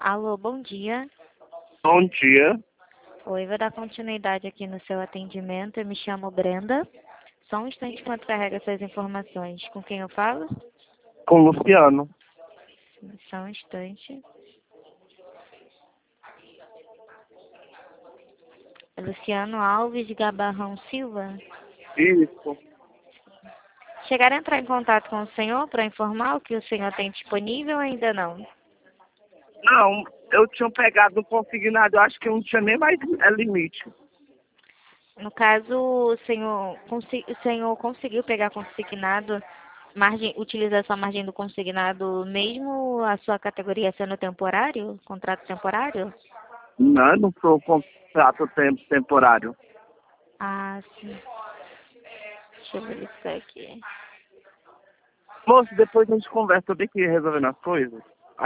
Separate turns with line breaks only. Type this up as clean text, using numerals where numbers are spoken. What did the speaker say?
Alô, bom dia.
Bom dia,
Oi, vou dar continuidade aqui no seu atendimento. Eu me chamo Brenda. Só um instante enquanto carrega essas informações. Com quem eu falo?
com o Luciano.
Só um instante. Luciano Alves Gabarrão Silva.
Isso.
Chegaram a entrar em contato com o senhor para informar o que o senhor tem disponível ou ainda não?
Não, eu tinha pegado um consignado, eu acho que não tinha nem mais limite.
No caso, o senhor conseguiu pegar consignado, utilizar sua margem do consignado, mesmo a sua categoria sendo temporário, contrato temporário?
Não foi um contrato temporário.
Ah, sim. Deixa eu verificar aqui.
Moço, depois a gente conversa, eu tenho que ir resolvendo as coisas.